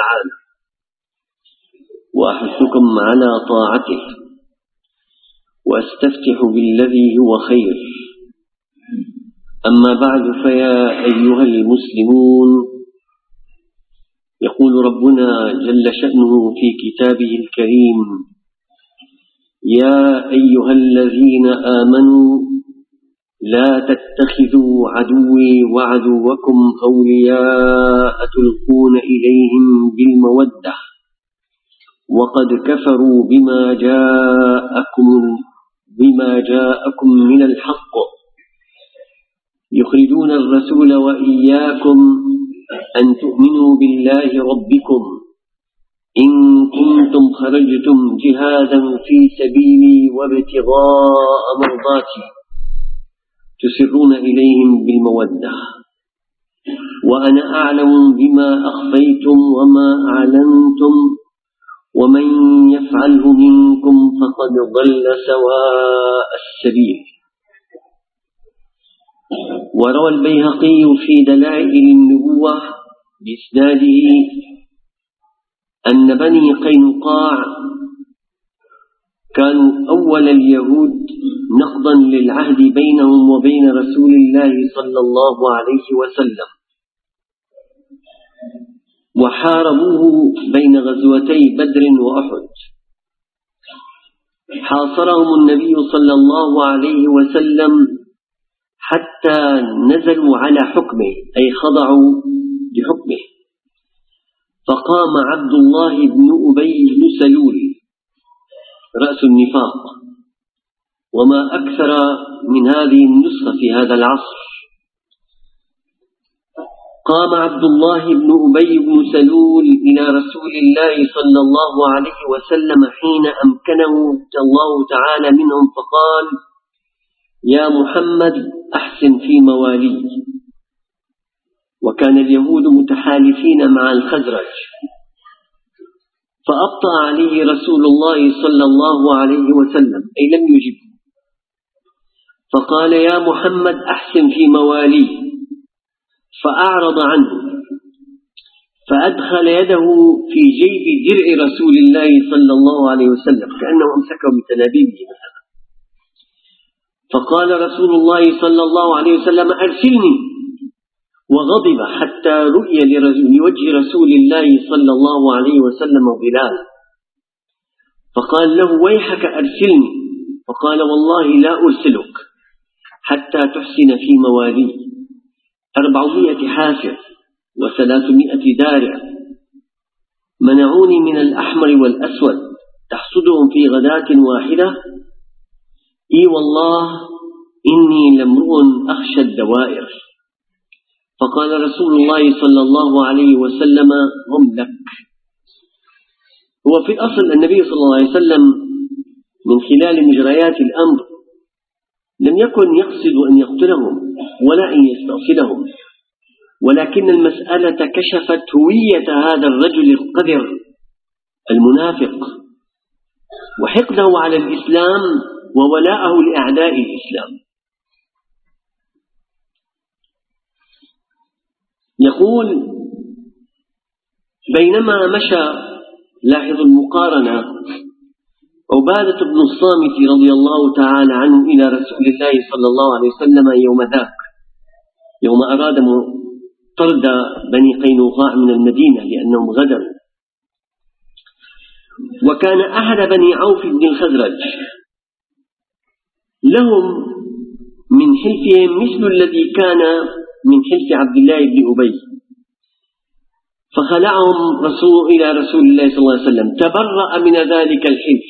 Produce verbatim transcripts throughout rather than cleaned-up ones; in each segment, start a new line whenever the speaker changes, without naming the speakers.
تعالى وأحثكم على طاعته وأستفتح بالذي هو خير. أما بعد، فيا أيها المسلمون، يقول ربنا جل شأنه في كتابه الكريم: يا أيها الذين آمنوا لا تتخذوا عدوي وعدوكم أولياء تلقون إليهم بالمودة وقد كفروا بما جاءكم بما جاءكم من الحق يخرجون الرسول وإياكم أن تؤمنوا بالله ربكم إن كنتم خرجتم جهادا في سبيلي وابتغاء مرضاتي تسرون إليهم بالمودة وأنا أعلم بما أخفيتم وما أعلنتم ومن يفعله منكم فقد ضل سواء السبيل. وروى البيهقي في دلائل النبوة بإسناده أن بني قينقاع كانوا أول اليهود نقضا للعهد بينهم وبين رسول الله صلى الله عليه وسلم، وحاربوه بين غزوتي بدر وأحد. حاصرهم النبي صلى الله عليه وسلم حتى نزلوا على حكمه، أي خضعوا لحكمه. فقام عبد الله بن أبي بن سلول رأس النفاق، وما أكثر من هذه النسخة في هذا العصر. قام عبد الله بن أبي بن سلول إلى رسول الله صلى الله عليه وسلم حين أمكنه الله تعالى منهم فقال: يا محمد أحسن في موالي. وكان اليهود متحالفين مع الخزرج، فأبطأ عليه رسول الله صلى الله عليه وسلم، أي لم يجب. فقال: يا محمد أحسن في موالي، فأعرض عنه، فأدخل يده في جيب درع رسول الله صلى الله عليه وسلم كأنه أمسكه بتنابيبه مثلا. فقال رسول الله صلى الله عليه وسلم: أرسلني. وغضب حتى رؤي لوجه رسول الله صلى الله عليه وسلم ظلال، فقال له: ويحك أرسلني. فقال: والله لا أرسلك حتى تحسن في موالي. أربعمائة حافر وثلاثمائة دارع منعوني من الأحمر والأسود تحصدهم في غداة واحدة. إي والله إني لامرؤ أخشى الدوائر. فقال رسول الله صلى الله عليه وسلم: هم لك. هو في الأصل النبي صلى الله عليه وسلم من خلال مجريات الأمر لم يكن يقصد أن يقتلهم ولا أن يستأصلهم، ولكن المسألة كشفت هوية هذا الرجل القذر المنافق وحقده على الإسلام وولاءه لأعداء الإسلام. يقول: بينما مشى، لاحظ المقارنة، عبادة بن الصامت رضي الله تعالى عنه إلى رسول الله صلى الله عليه وسلم يوم ذاك، يوم أراد طرد بني قينقاع من المدينة لأنهم غدروا. وكان أحد بني عوف بن الخزرج لهم من حلفهم مثل الذي كان من حلف عبد الله بن أبي، فخلعهم رسول إلى رسول الله صلى الله عليه وسلم، تبرأ من ذلك الحلف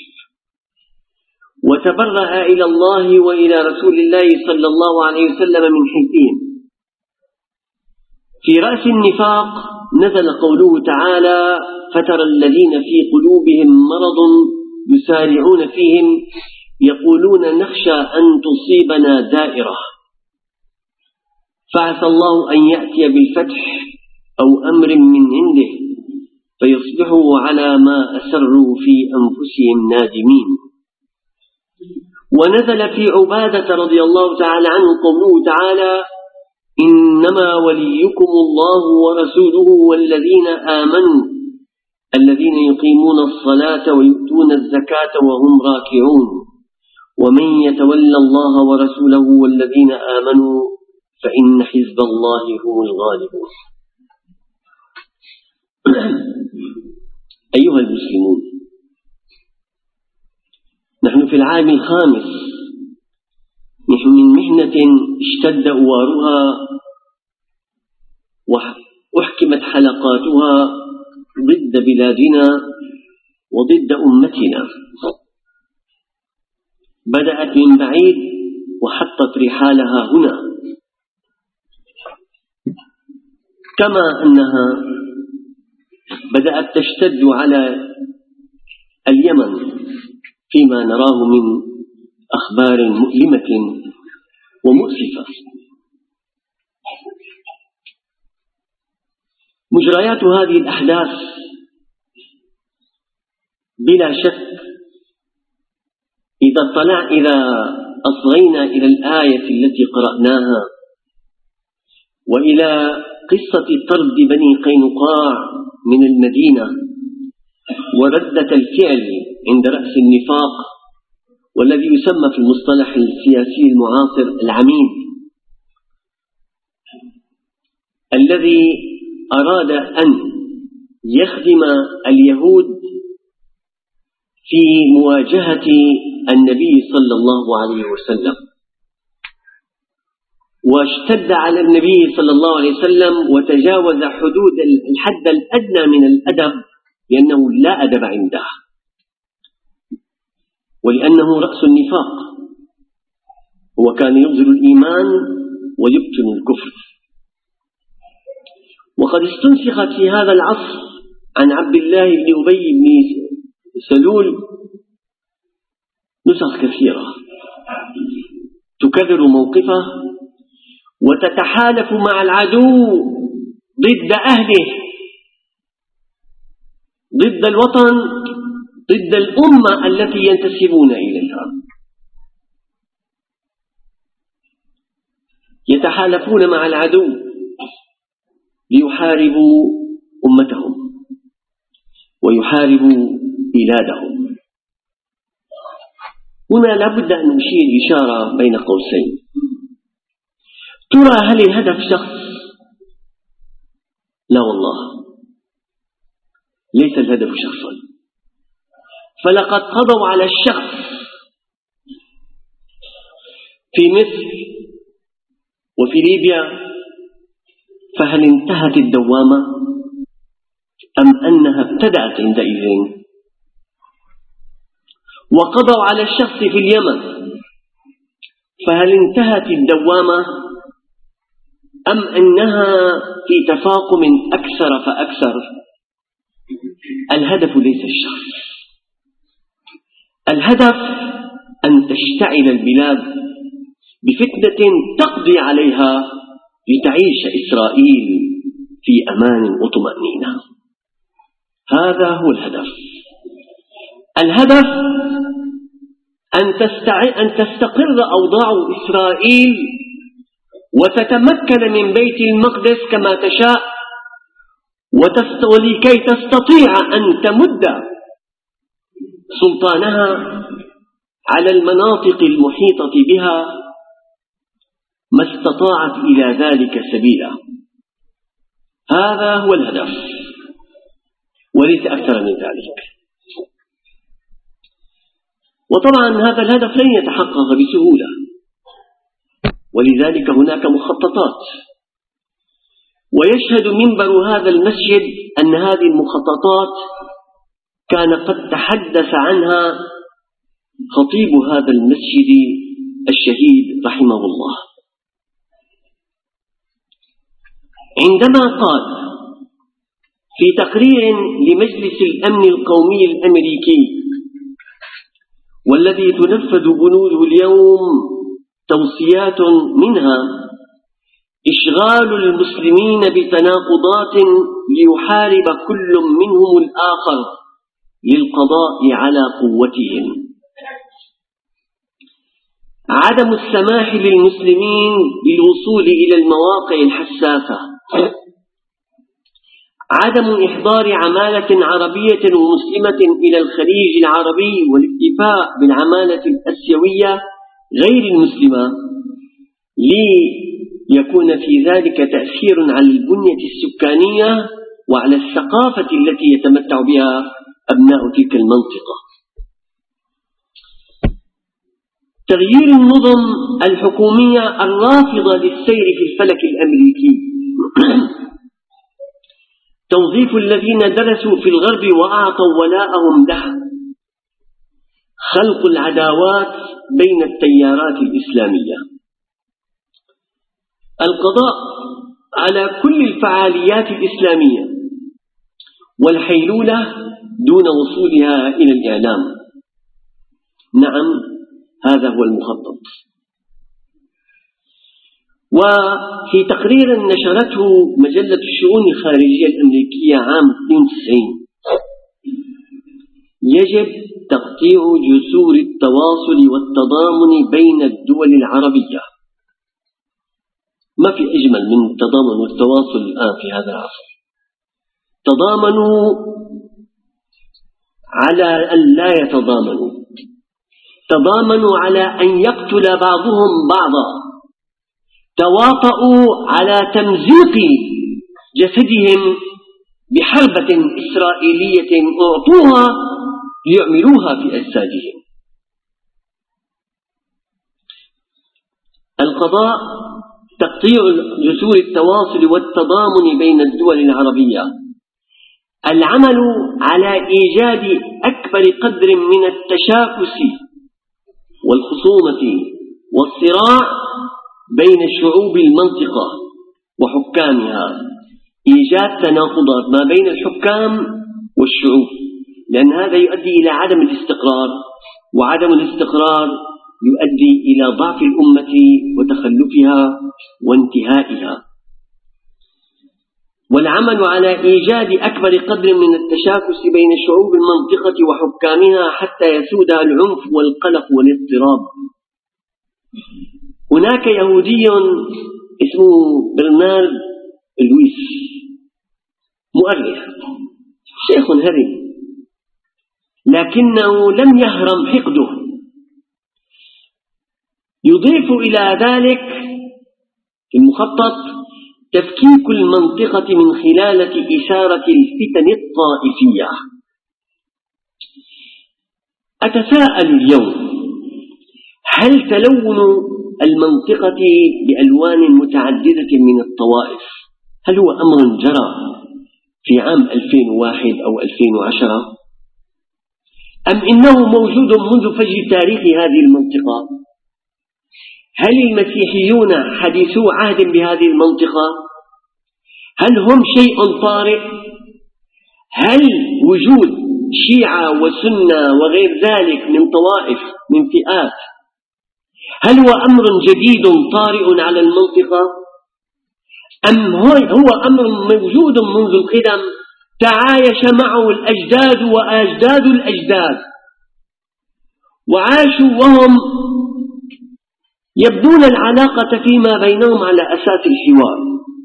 وتبرأ إلى الله وإلى رسول الله صلى الله عليه وسلم من حلفهم. في رأس النفاق نزل قوله تعالى: فترى الذين في قلوبهم مرض يسارعون فيهم يقولون نخشى أن تصيبنا دائرة فعسى الله أن يأتي بالفتح أو أمر من عنده فيصبحوا على ما أسروا في أنفسهم نادمين. ونزل في عبادة رضي الله تعالى عنه قوله تعالى: إنما وليكم الله ورسوله والذين آمنوا الذين يقيمون الصلاة ويؤتون الزكاة وهم راكعون ومن يتولى الله ورسوله والذين آمنوا فإن حزب الله هم الغالبون. أيها المسلمون، نحن في العام الخامس نحن من محنة اشتد أوارها وأحكمت حلقاتها ضد بلادنا وضد أمتنا. بدأت من بعيد وحطت رحالها هنا، كما أنها بدأت تشتد على اليمن فيما نراه من أخبار مؤلمة ومؤسفة. مجريات هذه الأحداث بلا شك إذا طلع إذا أصغينا إلى الآية التي قرأناها وإلى قصة طرد بني قينقاع من المدينة وردة الفعل عند رأس النفاق والذي يسمى في المصطلح السياسي المعاصر العميد، الذي أراد أن يخدم اليهود في مواجهة النبي صلى الله عليه وسلم، واشتد على النبي صلى الله عليه وسلم وتجاوز حدود الحد الأدنى من الأدب، لأنه لا أدب عنده ولأنه رأس النفاق، هو كان يظهر الإيمان ويبطن الكفر. وقد استنسخت في هذا العصر عن عبد الله بن أبي بن سلول نسخ كثيرة تكرر موقفه وتتحالف مع العدو ضد أهله، ضد الوطن، ضد الأمة التي ينتسبون إليها. يتحالفون مع العدو ليحاربوا أمتهم ويحاربوا بلادهم. هنا لابد أن نشير إشارة بين قوسين. ترى هل الهدف شخص؟ لا والله، ليس الهدف شخصا، فلقد قضوا على الشخص في مصر وفي ليبيا، فهل انتهت الدوامة أم أنها ابتدأت عندئذ؟ وقضوا على الشخص في اليمن، فهل انتهت الدوامة أم أنها في تفاقم أكثر فأكثر؟ الهدف ليس الشخص، الهدف أن تشتعل البلاد بفتنة تقضي عليها لتعيش إسرائيل في أمان وطمأنينة. هذا هو الهدف. الهدف أن أن تستقر أوضاع إسرائيل وتتمكن من بيت المقدس كما تشاء، ولكي تستطيع أن تمد سلطانها على المناطق المحيطة بها ما استطاعت إلى ذلك سبيلا. هذا هو الهدف وليس أكثر من ذلك. وطبعا هذا الهدف لن يتحقق بسهولة، ولذلك هناك مخططات، ويشهد منبر هذا المسجد أن هذه المخططات كان قد تحدث عنها خطيب هذا المسجد الشهيد رحمه الله، عندما قال في تقرير لمجلس الأمن القومي الأمريكي والذي تنفذ بنوده اليوم توصيات منها إشغال المسلمين بتناقضات ليحارب كل منهم الآخر للقضاء على قوتهم، عدم السماح للمسلمين بالوصول إلى المواقع الحساسة، عدم إحضار عمالة عربية ومسلمة إلى الخليج العربي والاكتفاء بالعمالة الآسيوية غير المسلمة ليكون في ذلك تأثير على البنية السكانية وعلى الثقافة التي يتمتع بها أبناء تلك المنطقة. تغيير النظم الحكومية الرافضة للسير في الفلك الأمريكي، توظيف الذين درسوا في الغرب وأعطوا ولاءهم له، خلق العداوات بين التيارات الإسلامية، القضاء على كل الفعاليات الإسلامية والحيلولة دون وصولها إلى الإعلام. نعم، هذا هو المخطط. وفي تقرير نشرته مجلة الشؤون الخارجية الأمريكية عام اثنين وتسعين، يجب تقطيع جسور التواصل والتضامن بين الدول العربية. ما في أجمل من التضامن والتواصل الآن في هذا العصر. تضامنوا على أن لا يتضامنوا، تضامنوا على أن يقتل بعضهم بعضا، تواطؤوا على تمزيق جسدهم بحربة إسرائيلية أعطوها ليعملوها في أجسادهم. القضاء تقطيع جسور التواصل والتضامن بين الدول العربية، العمل على إيجاد أكبر قدر من التشاكس والخصومة والصراع بين شعوب المنطقة وحكامها، إيجاد تناقضات ما بين الحكام والشعوب، لأن هذا يؤدي إلى عدم الاستقرار، وعدم الاستقرار يؤدي إلى ضعف الأمة وتخلفها وانتهائها. والعمل على إيجاد أكبر قدر من التشاكس بين شعوب المنطقة وحكامها حتى يسودها العنف والقلق والاضطراب. هناك يهودي اسمه برنارد لويس، مؤرخ، شيخ هرم، لكنه لم يهرم حقده، يضيف إلى ذلك المخطط تفكيك المنطقة من خلال إثارة الفتن الطائفية. أتساءل اليوم، هل تلون المنطقة بألوان متعددة من الطوائف هل هو أمر جرى في عام ألفين وواحد أو ألفين وعشرة، أم إنه موجود منذ فجر تاريخ هذه المنطقة؟ هل المسيحيون حديثو عهد بهذه المنطقة؟ هل هم شيء طارئ؟ هل وجود شيعة وسنة وغير ذلك من طوائف من فئات هل هو أمر جديد طارئ على المنطقة، أم هو أمر موجود منذ القدم تعايش معه الأجداد وأجداد الأجداد وعاشوا وهم يبنون العلاقة فيما بينهم على أساس الحوار،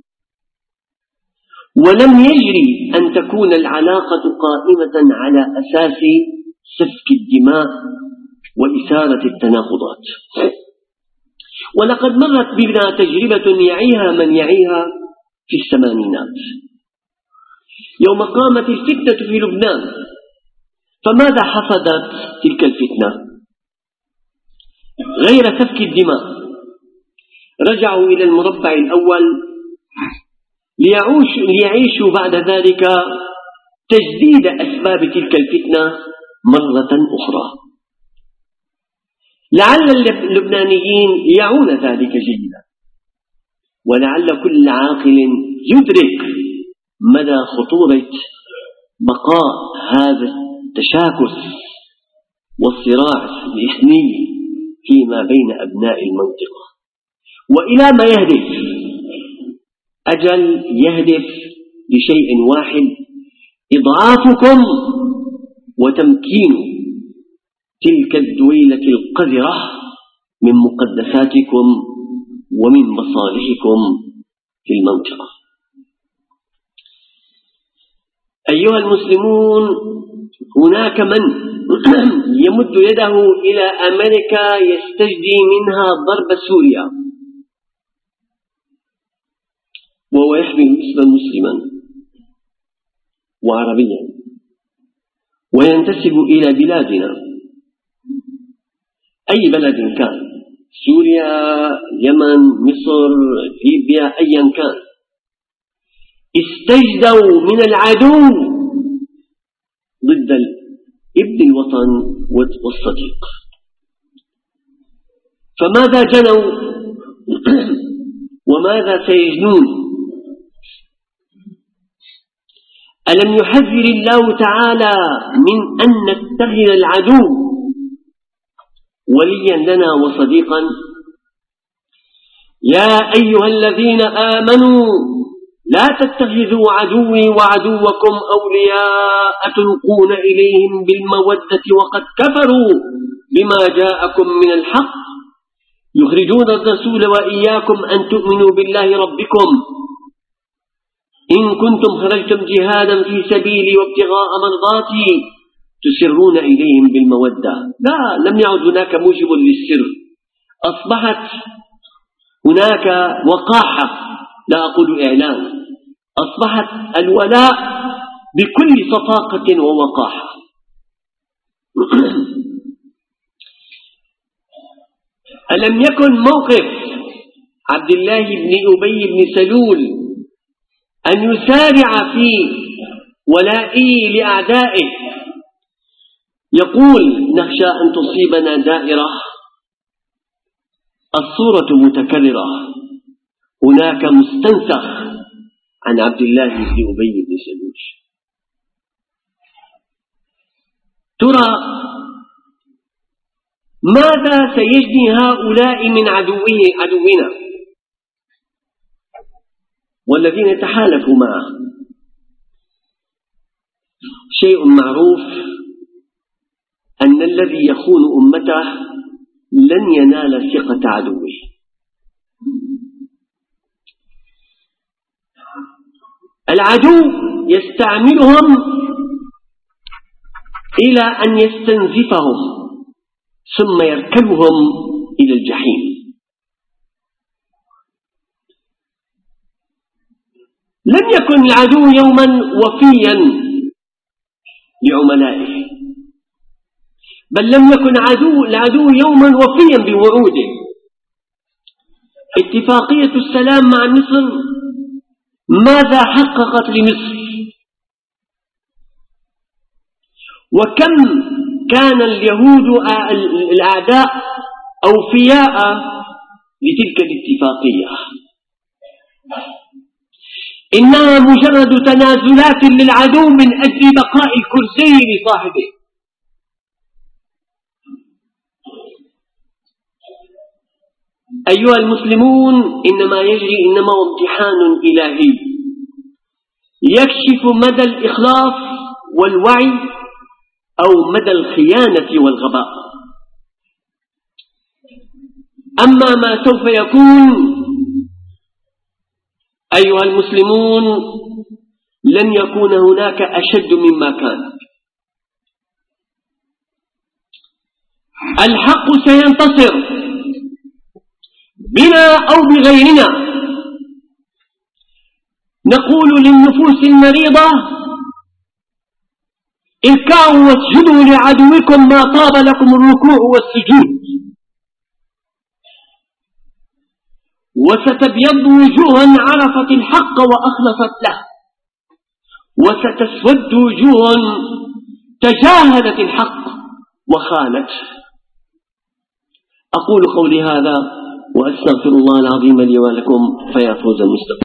ولم يجري أن تكون العلاقة قائمة على أساس سفك الدماء وإثارة التناقضات. ولقد مرت بنا تجربة يعيها من يعيها في الثمانينات يوم قامت الفتنة في لبنان. فماذا حصدت تلك الفتنة؟ غير سفك الدماء رجعوا إلى المربع الأول ليعيشوا بعد ذلك تجديد أسباب تلك الفتنة مرة أخرى. لعل اللبنانيين يعون ذلك جيدا، ولعل كل عاقل يدرك مدى خطورة بقاء هذا التشاكس والصراع الإثني فيما بين أبناء المنطقة. وإلى ما يهدف؟ أجل يهدف لشيء واحد: إضعافكم وتمكين تلك الدويلة القذرة من مقدساتكم ومن مصالحكم في المنطقة. أيها المسلمون، هناك من يمد يده إلى أمريكا يستجدي منها ضرب سوريا، وهو يحمل اسما مسلما وعربيا وينتسب إلى بلادنا، أي بلد كان، سوريا، اليمن، مصر، ليبيا، أيا كان، استجدوا من العدو ضد ابن الوطن والصديق. فماذا جنوا وماذا سيجنون؟ ألم يحذر الله تعالى من أن نتخذ العدو وليا لنا وصديقا؟ يا أيها الذين آمنوا لا تتخذوا عدوي وعدوكم أولياء تلقون إليهم بالمودة وقد كفروا بما جاءكم من الحق يخرجون الرسول وإياكم أن تؤمنوا بالله ربكم إن كنتم خرجتم جهادا في سبيلي وابتغاء مرضاتي تسرون إليهم بالمودة. لا، لم يعد هناك موجب للسر، أصبحت هناك وقاحة، لا أقول إعلان، أصبحت الولاء بكل صفاقة ووقاحة. ألم يكن موقف عبد الله بن أبي بن سلول أن يسارع في ولائه لأعدائه، يقول نخشى أن تصيبنا دائرة، الصورة متكررة، هناك مستنسخ عن عبد الله بن أبي بن سلول. ترى ماذا سيجني هؤلاء من عدوه عدونا والذين تحالفوا معه؟ شيء معروف أن الذي يخون أمته لن ينال ثقة عدوه. العدو يستعملهم إلى أن يستنزفهم ثم يركبهم إلى الجحيم. لم يكن العدو يوما وفيا لعملائه، بل لم يكن عدو العدو يوما وفيا بوعوده. اتفاقية السلام مع مصر ماذا حققت لمصر؟ وكم كان اليهود الأعداء أوفياء لتلك الاتفاقية؟ إنها مجرد تنازلات للعدو من أجل بقاء الكرسي لصاحبه. أيها المسلمون، إنما يجري إنما هو امتحان إلهي يكشف مدى الإخلاص والوعي أو مدى الخيانة والغباء. أما ما سوف يكون أيها المسلمون لن يكون هناك أشد مما كان. الحق سينتصر بنا أو بغيرنا. نقول للنفوس المريضة اركعوا واسجدوا لعدوكم ما طاب لكم الركوع والسجود، وستبيض وجوها عرفت الحق وأخلصت له، وستسود وجوه تجاهلت الحق وخانت. أقول قولي هذا وأستغفر الله العظيم لي ولكم، فيا فوز المستقيم.